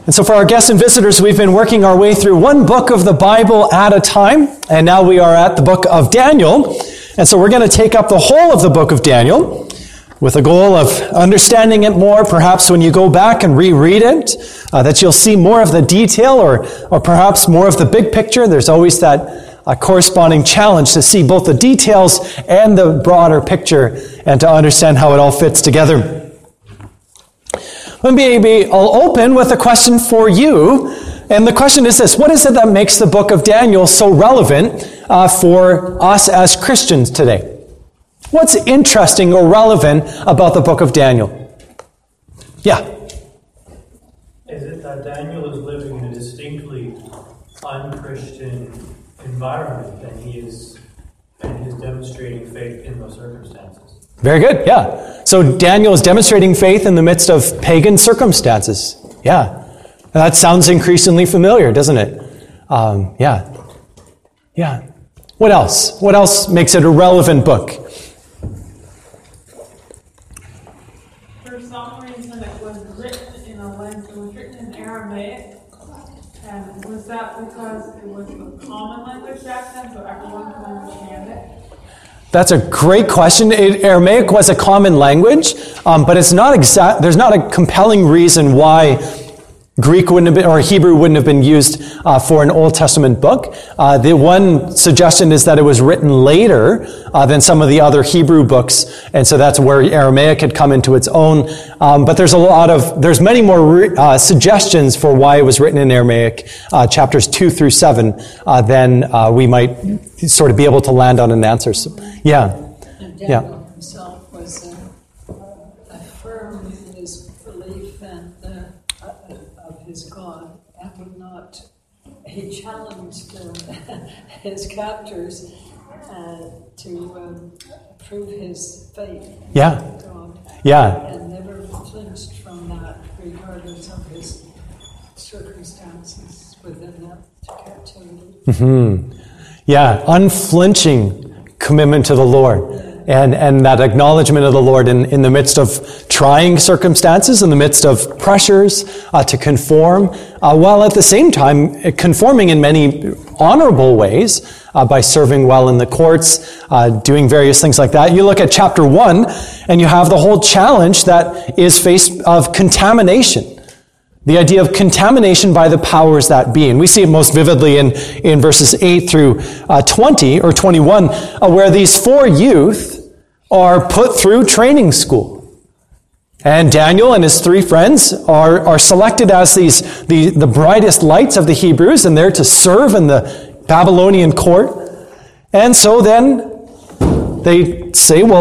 And so for our guests and visitors, we've been working our way through one book of the Bible at a time, and now we are at the book of Daniel. And so we're going to take up the whole of the book of Daniel with a goal of understanding it more, perhaps when you go back and reread it, that you'll see more of the detail or perhaps more of the big picture. There's always that corresponding challenge to see both the details and the broader picture and to understand how it all fits together. Maybe I'll open with a question for you, and the question is this: what is it that makes the book of Daniel so relevant for us as Christians today? What's interesting or relevant about the book of Daniel? Yeah? Is it that Daniel is living in a distinctly un-Christian environment, and he is demonstrating faith in those circumstances? Very good, yeah. So Daniel is demonstrating faith in the midst of pagan circumstances. Yeah. That sounds increasingly familiar, doesn't it? Yeah. What else? What else makes it a relevant book? For some reason it was written in Aramaic. And was that because it was a common language back then, so everyone could understand it? That's a great question. Aramaic was a common language, but it's not there's not a compelling reason why Greek wouldn't have been, or Hebrew wouldn't have been used for an Old Testament book. The one suggestion is that it was written later than some of the other Hebrew books, and so that's where Aramaic had come into its own. But there's many more suggestions for why it was written in Aramaic, chapters 2 through 7, than we might sort of be able to land on an answer. So, yeah. And Daniel himself was firm in his belief and of his God, and would not. He challenged his captors to prove his faith in God. Yeah. And never flinched from that, regardless of his circumstances within that captivity. Mm-hmm. Yeah, unflinching commitment to the Lord. And that acknowledgement of the Lord in the midst of trying circumstances, in the midst of pressures to conform, while at the same time conforming in many honorable ways by serving well in the courts, doing various things like that. You look at chapter 1, and you have the whole challenge that is faced of contamination. The idea of contamination by the powers that be. And we see it most vividly in verses 8 through 20 or 21, where these 4 youth are put through training school. And Daniel and his 3 friends are selected as the brightest lights of the Hebrews, and they're to serve in the Babylonian court. And so then they say, well,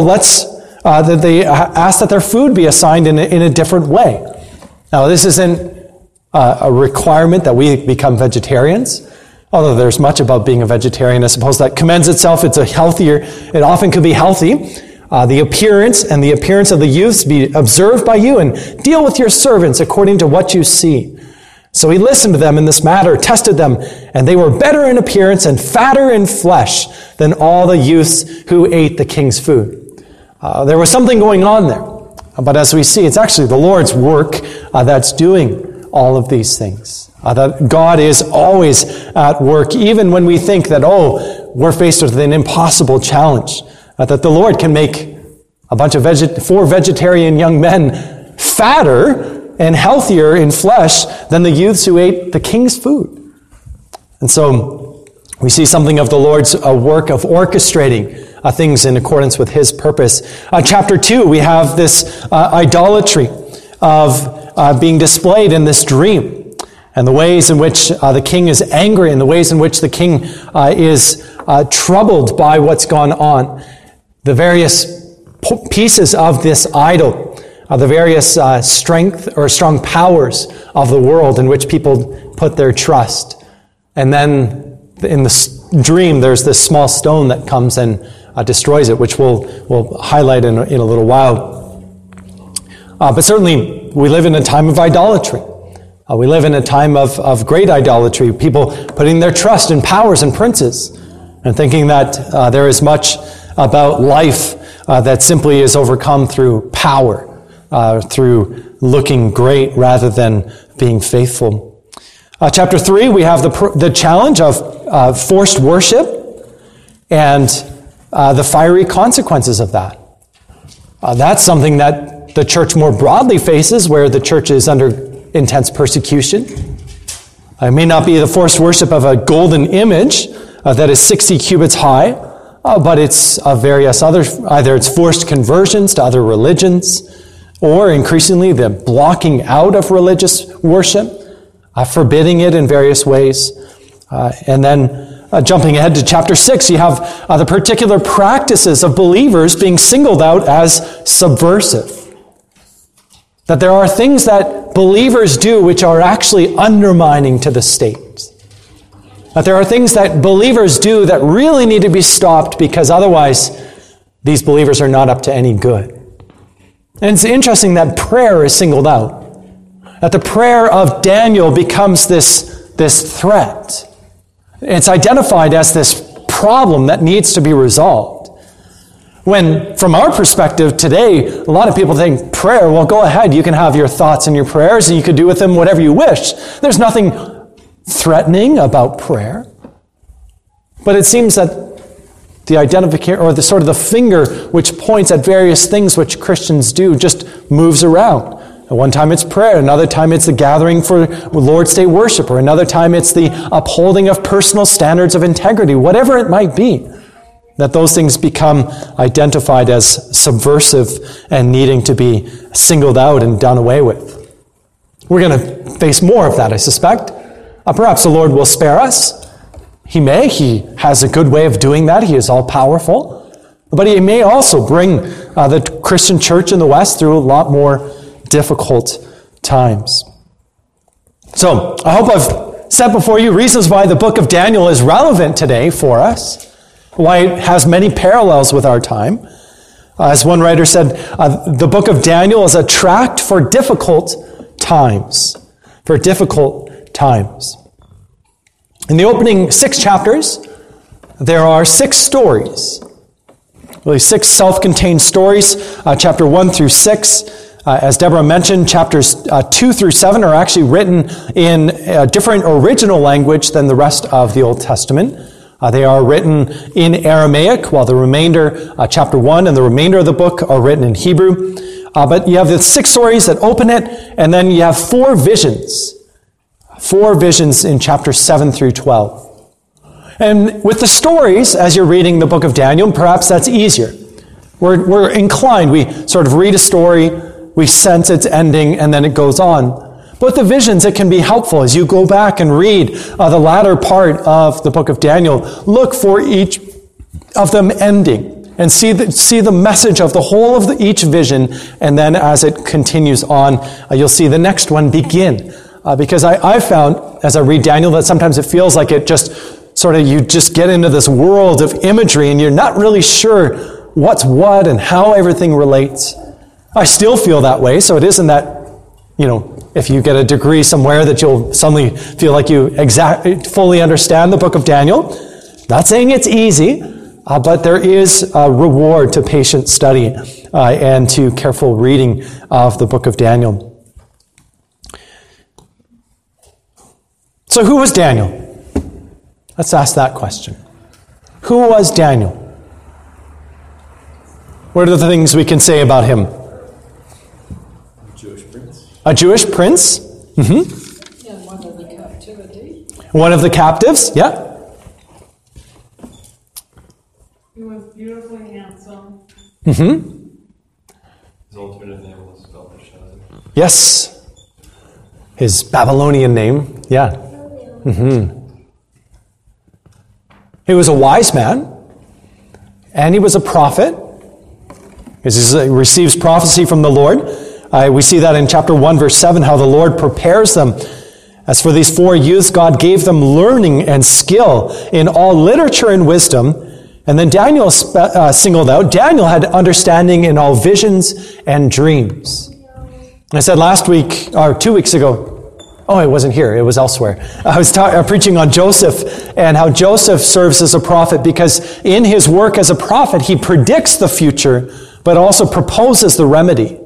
they ask that their food be assigned in a different way. Now, this isn't a requirement that we become vegetarians, although there's much about being a vegetarian, I suppose, that commends itself. It often could be healthy. The appearance of the youths be observed by you, and deal with your servants according to what you see. So he listened to them in this matter, tested them, and they were better in appearance and fatter in flesh than all the youths who ate the king's food. There was something going on there. But as we see, it's actually the Lord's work that's doing all of these things. That God is always at work, even when we think that, we're faced with an impossible challenge. That the Lord can make a bunch of 4 vegetarian young men fatter and healthier in flesh than the youths who ate the king's food. And so we see something of the Lord's work of orchestrating things in accordance with his purpose. Chapter 2, we have this idolatry of being displayed in this dream, and the ways in which the king is angry, and the ways in which the king is troubled by what's gone on. The various pieces of this idol, the various strength or strong powers of the world in which people put their trust. And then in the dream, there's this small stone that comes and destroys it, which we'll highlight in a little while. But certainly, we live in a time of idolatry. We live in a time of great idolatry, people putting their trust in powers and princes, and thinking that there is much about life that simply is overcome through power, through looking great rather than being faithful. Chapter 3, we have the challenge of forced worship and the fiery consequences of that. That's something that the church more broadly faces, where the church is under intense persecution. It may not be the forced worship of a golden image that is 60 cubits high, but it's various other, either it's forced conversions to other religions, or increasingly the blocking out of religious worship, forbidding it in various ways. And then jumping ahead to chapter 6, you have the particular practices of believers being singled out as subversive. That there are things that believers do which are actually undermining to the state. That there are things that believers do that really need to be stopped, because otherwise these believers are not up to any good. And it's interesting that prayer is singled out. That the prayer of Daniel becomes this threat. It's identified as this problem that needs to be resolved. When, from our perspective today, a lot of people think prayer, well, go ahead, you can have your thoughts and your prayers, and you can do with them whatever you wish. There's nothing threatening about prayer. But it seems that the identification, or the sort of the finger which points at various things which Christians do, just moves around. At one time it's prayer, another time it's the gathering for Lord's Day worship, or another time it's the upholding of personal standards of integrity, whatever it might be. That those things become identified as subversive and needing to be singled out and done away with. We're going to face more of that, I suspect. Perhaps the Lord will spare us. He may. He has a good way of doing that. He is all-powerful. But He may also bring the Christian church in the West through a lot more difficult times. So, I hope I've set before you reasons why the book of Daniel is relevant today for us. Why it has many parallels with our time. As one writer said, the book of Daniel is a tract for difficult times. For difficult times. In the opening 6 chapters, there are 6 stories. Really 6 self-contained stories. Chapter 1 through 6. As Deborah mentioned, chapters 2 through 7 are actually written in a different original language than the rest of the Old Testament. They are written in Aramaic, while the remainder, chapter 1 and the remainder of the book are written in Hebrew. But you have the 6 stories that open it, and then you have 4 visions. 4 visions in chapters 7 through 12. And with the stories, as you're reading the book of Daniel, perhaps that's easier. We're inclined, we sort of read a story, we sense its ending, and then it goes on. But the visions, it can be helpful as you go back and read the latter part of the book of Daniel. Look for each of them ending and see the message of the whole of each vision. And then as it continues on, you'll see the next one begin. Because I found, as I read Daniel, that sometimes it feels like it just sort of, you just get into this world of imagery and you're not really sure what's what and how everything relates. I still feel that way, so it isn't that, if you get a degree somewhere that you'll suddenly feel like you fully understand the book of Daniel. Not saying it's easy, but there is a reward to patient study and to careful reading of the book of Daniel. So who was Daniel? Let's ask that question. Who was Daniel? What are the things we can say about him? A Jewish prince? Mm-hmm. Yeah, one of the captivity. One of the captives, yeah. He was beautifully handsome. Mm-hmm. His alternate name was Belteshazzar. Yes. His Babylonian name, yeah. Mm-hmm. He was a wise man, and he was a prophet. He receives prophecy from the Lord. We see that in chapter 1, verse 7, how the Lord prepares them. As for these 4 youths, God gave them learning and skill in all literature and wisdom. And then Daniel singled out. Daniel had understanding in all visions and dreams. I said last week, or 2 weeks ago, oh, it wasn't here, it was elsewhere. I was preaching on Joseph and how Joseph serves as a prophet because in his work as a prophet, he predicts the future, but also proposes the remedy.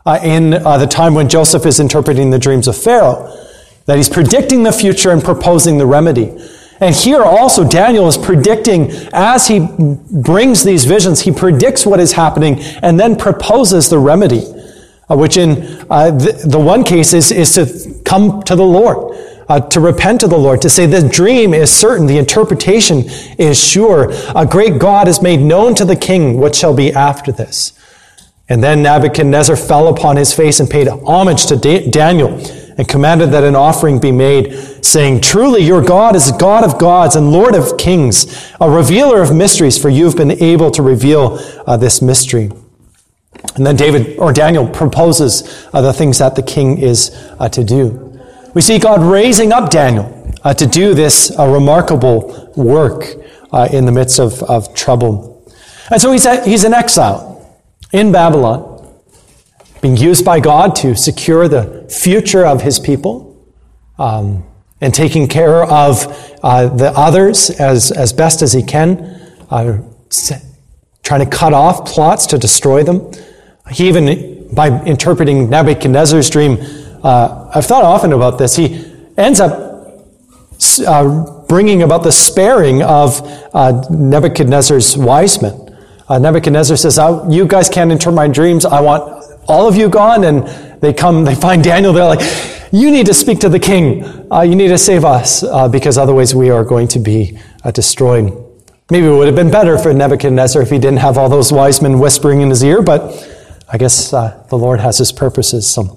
in the time when Joseph is interpreting the dreams of Pharaoh, that he's predicting the future and proposing the remedy. And here also Daniel is predicting, as he brings these visions, he predicts what is happening and then proposes the remedy, which in the one case is to come to the Lord, to repent to the Lord, to say the dream is certain, the interpretation is sure. A great God is made known to the king, what shall be after this. And then Nebuchadnezzar fell upon his face and paid homage to Daniel and commanded that an offering be made, saying, truly your God is God of gods and Lord of kings, a revealer of mysteries, for you have been able to reveal this mystery. And then Daniel proposes the things that the king is to do. We see God raising up Daniel to do this remarkable work in the midst of trouble. And so he's in exile in Babylon, being used by God to secure the future of his people, and taking care of the others as best as he can, trying to cut off plots to destroy them. He even, by interpreting Nebuchadnezzar's dream, I've thought often about this, he ends up bringing about the sparing of Nebuchadnezzar's wise men. Nebuchadnezzar says, you guys can't interpret my dreams. I want all of you gone. And they find Daniel. They're like, you need to speak to the king. You need to save us because otherwise we are going to be destroyed. Maybe it would have been better for Nebuchadnezzar if he didn't have all those wise men whispering in his ear, but I guess the Lord has his purposes. So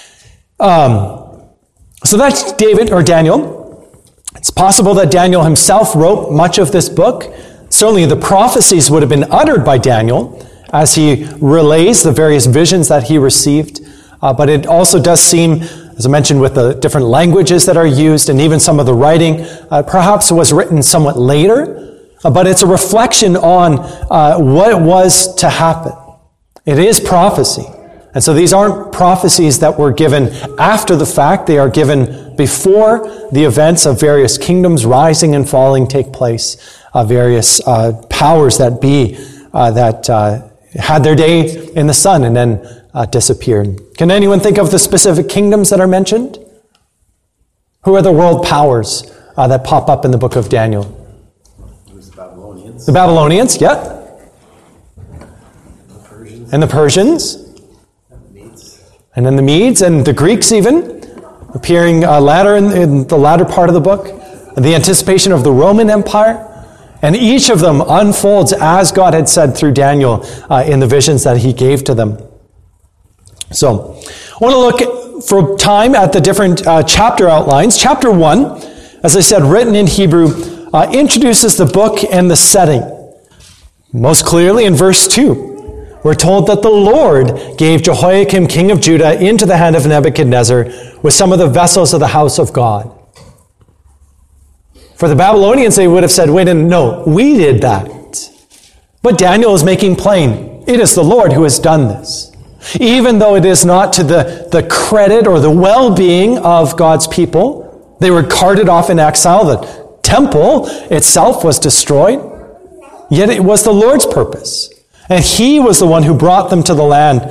that's David or Daniel. It's possible that Daniel himself wrote much of this book. Certainly the prophecies would have been uttered by Daniel as he relays the various visions that he received. But it also does seem, as I mentioned, with the different languages that are used and even some of the writing, perhaps it was written somewhat later, but it's a reflection on what was to happen. It is prophecy. And so these aren't prophecies that were given after the fact. They are given before the events of various kingdoms rising and falling take place. Various powers that be that had their day in the sun and then disappeared. Can anyone think of the specific kingdoms that are mentioned? Who are the world powers that pop up in the book of Daniel? It was the Babylonians. The Babylonians, yeah. The Persians. And the Persians. And the Medes. And then the Medes and the Greeks even, appearing later in the latter part of the book. The anticipation of the Roman Empire. And each of them unfolds as God had said through Daniel in the visions that he gave to them. So, I want to look for time at the different chapter outlines. Chapter 1, as I said, written in Hebrew, introduces the book and the setting. Most clearly in verse 2, we're told that the Lord gave Jehoiakim, king of Judah, into the hand of Nebuchadnezzar with some of the vessels of the house of God. For the Babylonians, they would have said, wait, no, we did that. But Daniel is making plain, it is the Lord who has done this. Even though it is not to the credit or the well-being of God's people, they were carted off in exile. The temple itself was destroyed. Yet it was the Lord's purpose. And he was the one who brought them to the land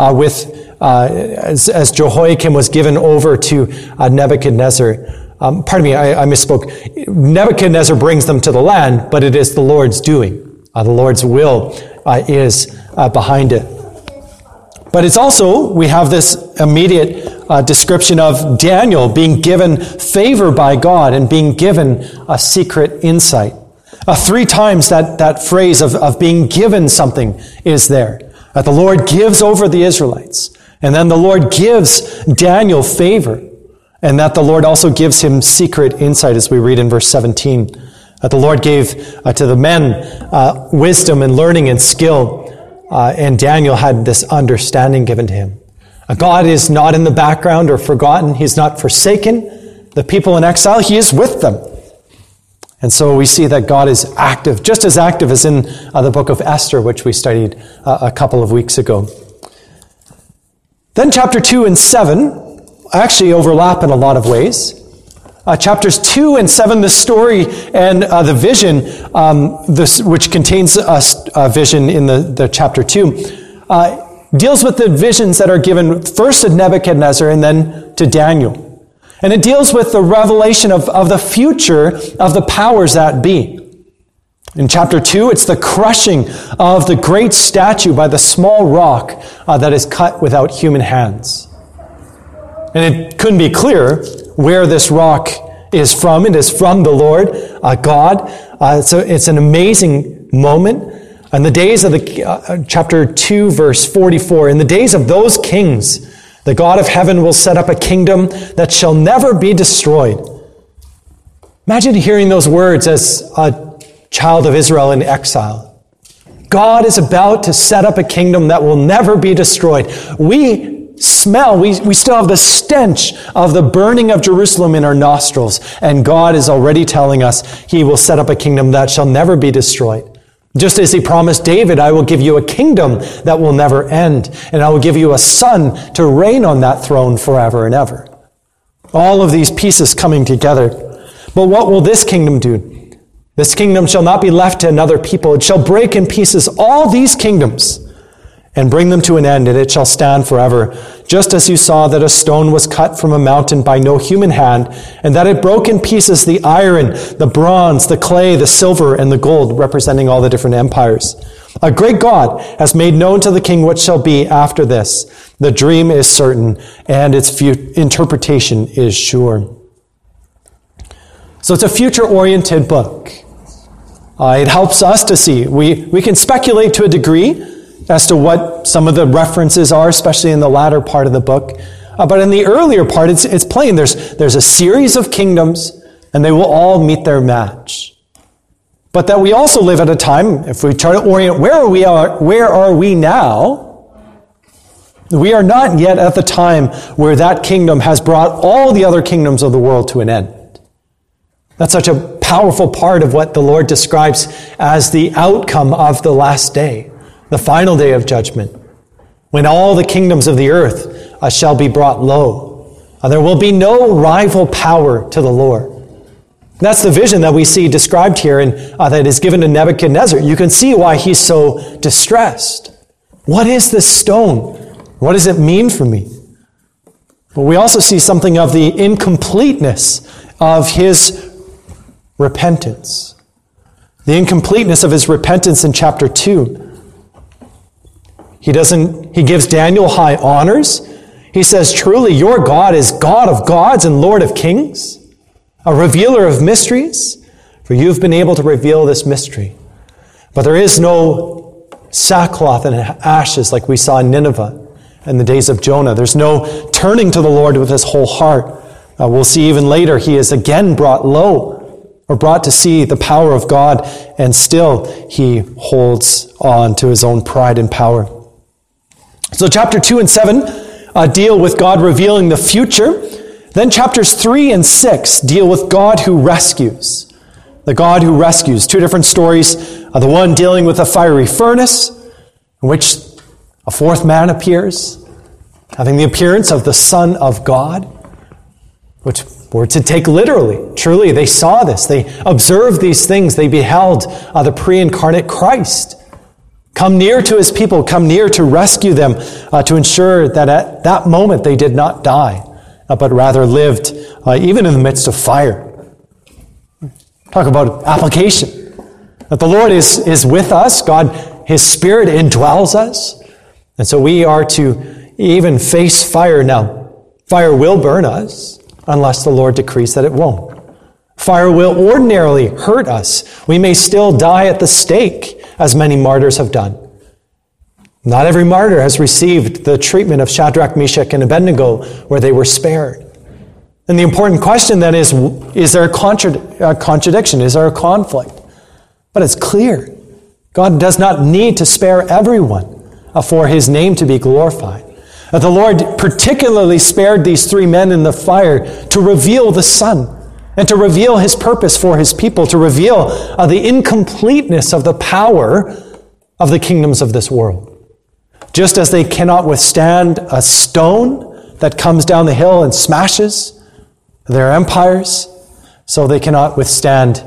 as Jehoiakim was given over to Nebuchadnezzar. Pardon me, I misspoke. Nebuchadnezzar brings them to the land, but it is the Lord's doing. The Lord's will is behind it. But it's also, we have this immediate description of Daniel being given favor by God and being given a secret insight. 3 times that phrase of being given something is there. That the Lord gives over the Israelites. And then the Lord gives Daniel favor. And that the Lord also gives him secret insight, as we read in verse 17. That the Lord gave to the men wisdom and learning and skill. And Daniel had this understanding given to him. God is not in the background or forgotten. He's not forsaken the people in exile. He is with them. And so we see that God is active, just as active as in the book of Esther, which we studied a couple of weeks ago. Then chapter 2 and 7 actually overlap in a lot of ways. Chapters 2 and 7, the story and the vision, which contains a vision in the chapter 2, deals with the visions that are given first to Nebuchadnezzar and then to Daniel. And it deals with the revelation of the future of the powers that be. In chapter 2, it's the crushing of the great statue by the small rock that is cut without human hands. And it couldn't be clearer where this rock is from. It is from the Lord God. So it's an amazing moment. In the days of chapter 2, verse 44, in the days of those kings, the God of heaven will set up a kingdom that shall never be destroyed. Imagine hearing those words as a child of Israel in exile. God is about to set up a kingdom that will never be destroyed. We still have the stench of the burning of Jerusalem in our nostrils, and God is already telling us he will set up a kingdom that shall never be destroyed. Just as he promised David, I will give you a kingdom that will never end, and I will give you a son to reign on that throne forever and ever. All of these pieces coming together. But what will this kingdom do? This kingdom shall not be left to another people. It shall break in pieces all these kingdoms and bring them to an end, and it shall stand forever. Just as you saw that a stone was cut from a mountain by no human hand, and that it broke in pieces the iron, the bronze, the clay, the silver, and the gold, representing all the different empires. A great God has made known to the king what shall be after this. The dream is certain, and its interpretation is sure. So it's a future-oriented book. It helps us to see. We can speculate to a degree as to what some of the references are, especially in the latter part of the book. But in the earlier part, it's plain. There's a series of kingdoms, and they will all meet their match. But that we also live at a time, if we try to orient where are we now, we are not yet at the time where that kingdom has brought all the other kingdoms of the world to an end. That's such a powerful part of what the Lord describes as the outcome of the last day, the final day of judgment, when all the kingdoms of the earth shall be brought low. There will be no rival power to the Lord. That's the vision that we see described here and that is given to Nebuchadnezzar. You can see why he's so distressed. What is this stone? What does it mean for me? But we also see something of the incompleteness of his repentance. The incompleteness of his repentance in chapter 2. He gives Daniel high honors. He says, truly, your God is God of gods and Lord of kings, a revealer of mysteries, for you've been able to reveal this mystery. But there is no sackcloth and ashes like we saw in Nineveh in the days of Jonah. There's no turning to the Lord with his whole heart. We'll see even later he is again brought low, or brought to see the power of God, and still he holds on to his own pride and power. So chapter 2 and 7 deal with God revealing the future. Then chapters 3 and 6 deal with God who rescues. The God who rescues. Two different stories. The one dealing with a fiery furnace, in which a fourth man appears, having the appearance of the Son of God, which were to take literally. Truly, they saw this. They observed these things. They beheld the pre-incarnate Christ come near to his people, come near to rescue them, to ensure that at that moment they did not die, but rather lived even in the midst of fire. Talk about application. That the Lord is with us. God, his Spirit indwells us. And so we are to even face fire now. Fire will burn us, unless the Lord decrees that it won't. Fire will ordinarily hurt us. We may still die at the stake, as many martyrs have done. Not every martyr has received the treatment of Shadrach, Meshach, and Abednego, where they were spared. And the important question then is there a contradiction? Is there a conflict? But it's clear. God does not need to spare everyone for his name to be glorified. The Lord particularly spared these three men in the fire to reveal the Son and to reveal his purpose for his people, to reveal the incompleteness of the power of the kingdoms of this world. Just as they cannot withstand a stone that comes down the hill and smashes their empires, so they cannot withstand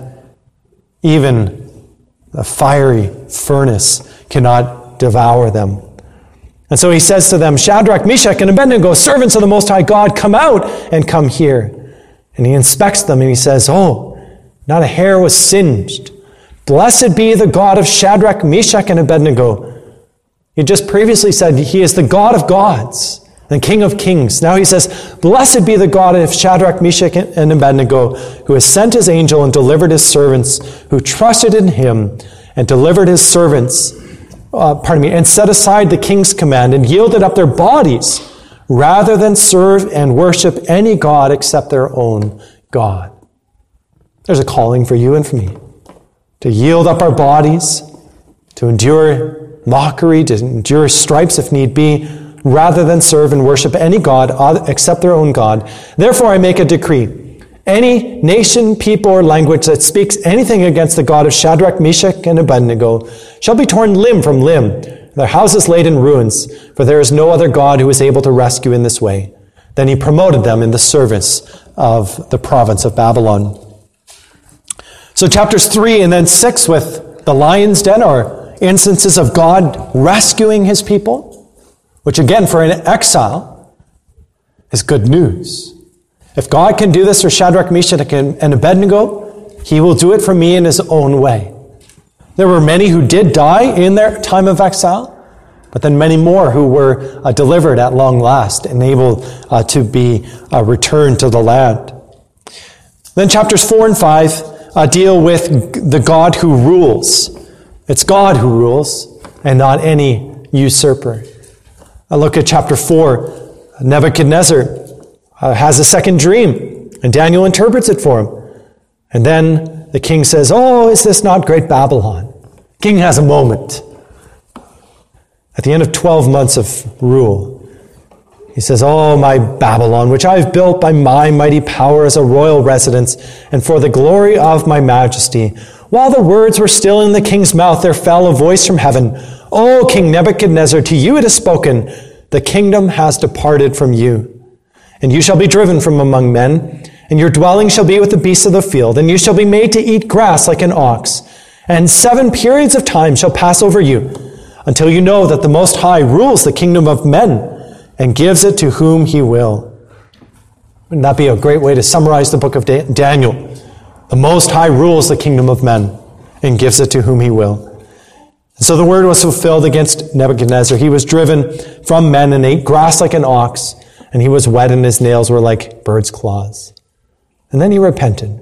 even a fiery furnace cannot devour them. And so he says to them, Shadrach, Meshach, and Abednego, servants of the Most High God, come out and come here. And he inspects them and he says, oh, not a hair was singed. Blessed be the God of Shadrach, Meshach, and Abednego. He just previously said he is the God of gods, the King of kings. Now he says, blessed be the God of Shadrach, Meshach, and Abednego, who has sent his angel and delivered his servants, who trusted in him and delivered his servants, and set aside the king's command and yielded up their bodies rather than serve and worship any god except their own God. There's a calling for you and for me to yield up our bodies, to endure mockery, to endure stripes if need be, rather than serve and worship any god except their own God. Therefore I make a decree. Any nation, people, or language that speaks anything against the God of Shadrach, Meshach, and Abednego shall be torn limb from limb, their houses laid in ruins, for there is no other God who is able to rescue in this way. Then he promoted them in the service of the province of Babylon. So chapters 3 and then 6 with the lion's den are instances of God rescuing his people, which again for an exile is good news. If God can do this for Shadrach, Meshach, and Abednego, he will do it for me in his own way. There were many who did die in their time of exile, but then many more who were delivered at long last and able to be returned to the land. Then chapters 4 and 5 deal with the God who rules. It's God who rules and not any usurper. I look at chapter 4. Nebuchadnezzar has a second dream, and Daniel interprets it for him. And then the king says, oh, is this not great Babylon? King has a moment. At the end of 12 months of rule, he says, oh, my Babylon, which I have built by my mighty power as a royal residence, and for the glory of my majesty. While the words were still in the king's mouth, there fell a voice from heaven. O King Nebuchadnezzar, to you it is spoken, the kingdom has departed from you. And you shall be driven from among men, and your dwelling shall be with the beasts of the field, and you shall be made to eat grass like an ox. And 7 periods of time shall pass over you, until you know that the Most High rules the kingdom of men, and gives it to whom he will. Wouldn't that be a great way to summarize the book of Daniel? The Most High rules the kingdom of men, and gives it to whom he will. And so the word was fulfilled against Nebuchadnezzar. He was driven from men and ate grass like an ox, and he was wet and his nails were like birds' claws. And then he repented.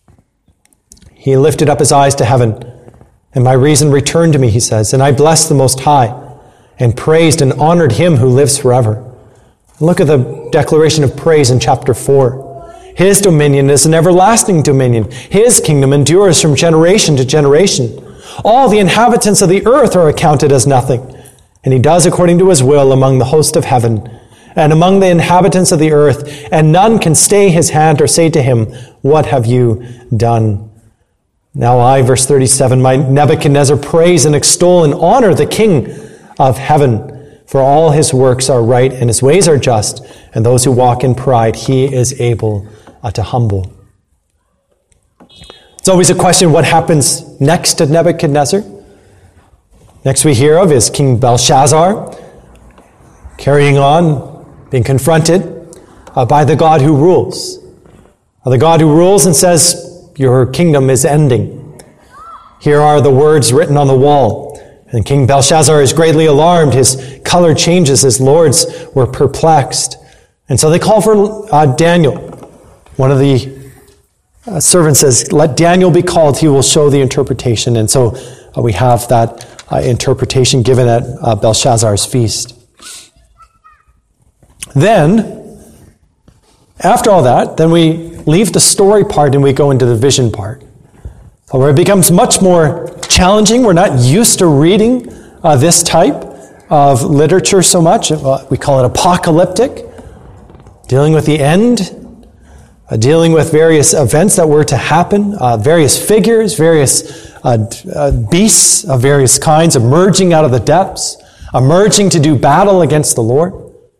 He lifted up his eyes to heaven, and my reason returned to me, he says, and I blessed the Most High, and praised and honored him who lives forever. Look at the declaration of praise in chapter 4. His dominion is an everlasting dominion. His kingdom endures from generation to generation. All the inhabitants of the earth are accounted as nothing, and he does according to his will among the host of heaven and among the inhabitants of the earth, and none can stay his hand or say to him, what have you done? Now I, verse 37, my Nebuchadnezzar, praise and extol and honor the King of heaven, for all his works are right and his ways are just, and those who walk in pride he is able to humble. It's always a question, what happens next to Nebuchadnezzar? Next we hear of is King Belshazzar, carrying on, being confronted by the God who rules. The God who rules and says, your kingdom is ending. Here are the words written on the wall. And King Belshazzar is greatly alarmed. His color changes. His lords were perplexed. And so they call for Daniel. One of the servants says, let Daniel be called. He will show the interpretation. And so we have that interpretation given at Belshazzar's feast. Then, after all that, then we leave the story part and we go into the vision part, where it becomes much more challenging. We're not used to reading this type of literature so much. We call it apocalyptic, dealing with the end, dealing with various events that were to happen, various figures, various beasts of various kinds emerging out of the depths, emerging to do battle against the Lord.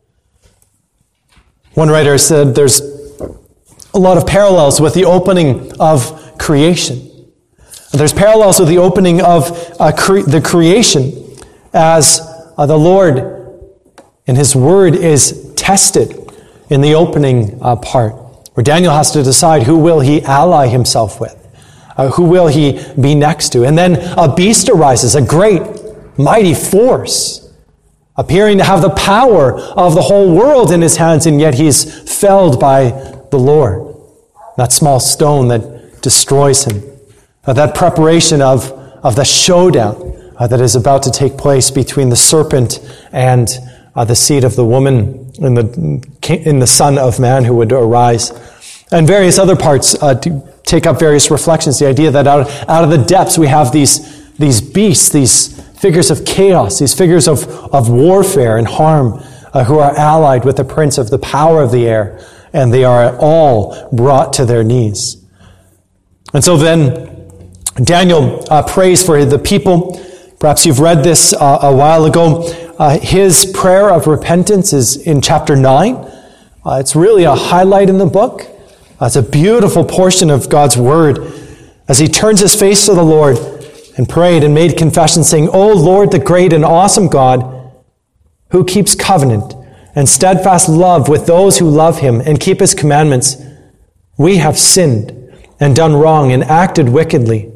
One writer said there's a lot of parallels with the opening of creation. There's parallels with the opening of the creation as the Lord And his word is tested in the opening part, where Daniel has to decide who will he ally himself with, who will he be next to. And then a beast arises, a great, mighty force, appearing to have the power of the whole world in his hands, and yet he's felled by the Lord. That small stone that destroys him. That preparation of the showdown that is about to take place between the serpent and the seed of the woman in the Son of Man who would arise. And various other parts to take up various reflections. The idea that out of the depths we have these beasts, these figures of chaos, these figures of warfare and harm who are allied with the prince of the power of the air, and they are all brought to their knees. And so then Daniel prays for the people. Perhaps you've read this a while ago. His prayer of repentance is in chapter 9. It's really a highlight in the book. It's a beautiful portion of God's word as he turns his face to the Lord and prayed and made confession, saying, "O Lord, the great and awesome God, who keeps covenant and steadfast love with those who love him and keep his commandments, we have sinned and done wrong and acted wickedly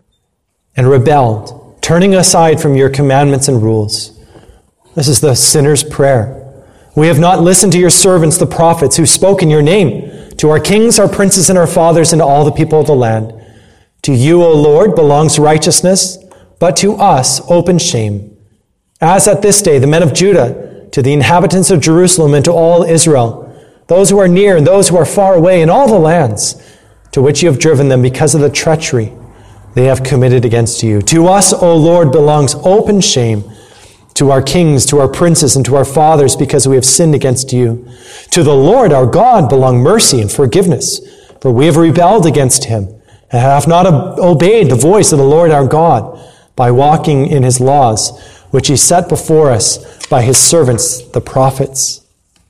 and rebelled, turning aside from your commandments and rules." This is the sinner's prayer. "We have not listened to your servants, the prophets, who spoke in your name, to our kings, our princes, and our fathers, and to all the people of the land. To you, O Lord, belongs righteousness, but to us open shame. As at this day, the men of Judah, to the inhabitants of Jerusalem, and to all Israel, those who are near and those who are far away, in all the lands to which you have driven them because of the treachery they have committed against you. To us, O Lord, belongs open shame, to our kings, to our princes, and to our fathers, because we have sinned against you. To the Lord our God belong mercy and forgiveness, for we have rebelled against him, and have not obeyed the voice of the Lord our God, by walking in his laws, which he set before us by his servants, the prophets."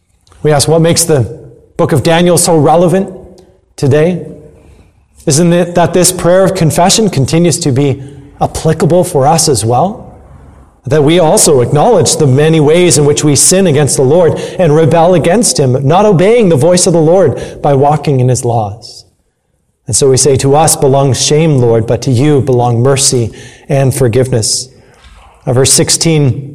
We ask, what makes the book of Daniel so relevant today? Isn't it that this prayer of confession continues to be applicable for us as well? That we also acknowledge the many ways in which we sin against the Lord and rebel against him, not obeying the voice of the Lord by walking in his laws. And so we say, to us belongs shame, Lord, but to you belong mercy and forgiveness. Verse 16,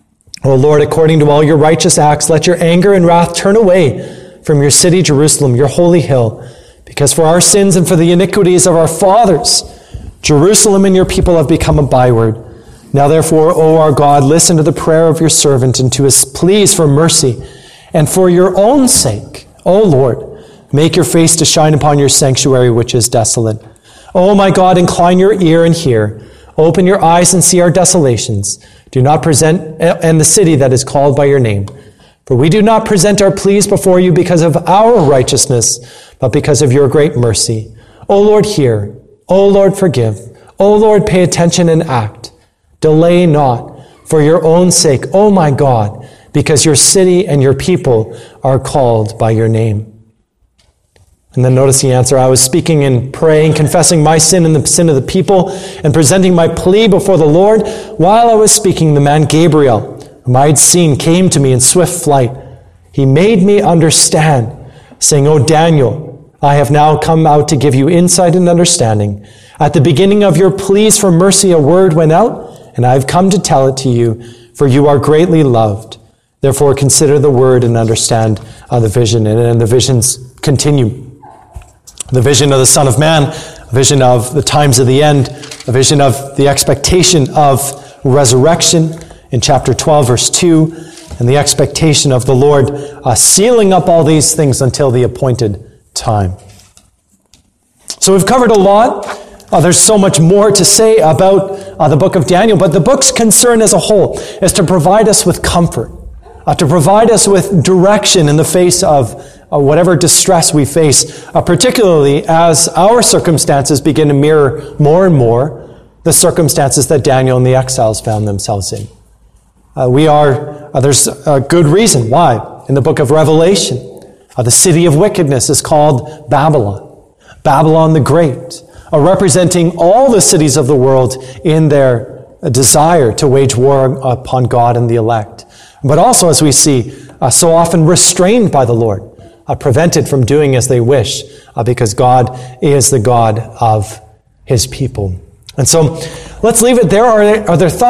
"O Lord, according to all your righteous acts, let your anger and wrath turn away from your city, Jerusalem, your holy hill, because for our sins and for the iniquities of our fathers, Jerusalem and your people have become a byword. Now therefore, O our God, listen to the prayer of your servant and to his pleas for mercy. And for your own sake, O Lord, make your face to shine upon your sanctuary, which is desolate. O my God, incline your ear and hear. Open your eyes and see our desolations. Do not present, and the city that is called by your name. For we do not present our pleas before you because of our righteousness, but because of your great mercy. O Lord, hear. O Lord, forgive. O Lord, pay attention and act. Delay not, for your own sake, O my God, because your city and your people are called by your name." And then notice the answer. "I was speaking and praying, confessing my sin and the sin of the people, and presenting my plea before the Lord. While I was speaking, the man Gabriel, whom I had seen, came to me in swift flight. He made me understand, saying, 'O Daniel, I have now come out to give you insight and understanding. At the beginning of your pleas for mercy, a word went out, and I have come to tell it to you, for you are greatly loved. Therefore consider the word and understand the vision.'" And then the visions continue. The vision of the Son of Man, a vision of the times of the end, a vision of the expectation of resurrection in chapter 12, verse 2, and the expectation of the Lord sealing up all these things until the appointed time. So we've covered a lot. There's so much more to say about the book of Daniel, but the book's concern as a whole is to provide us with comfort, to provide us with direction in the face of whatever distress we face, particularly as our circumstances begin to mirror more and more the circumstances that Daniel and the exiles found themselves in. There's a good reason why in the book of Revelation, the city of wickedness is called Babylon, Babylon the Great, representing all the cities of the world in their desire to wage war upon God and the elect, but also, as we see, so often restrained by the Lord, prevented from doing as they wish, because God is the God of his people. And so let's leave it there. Are there thoughts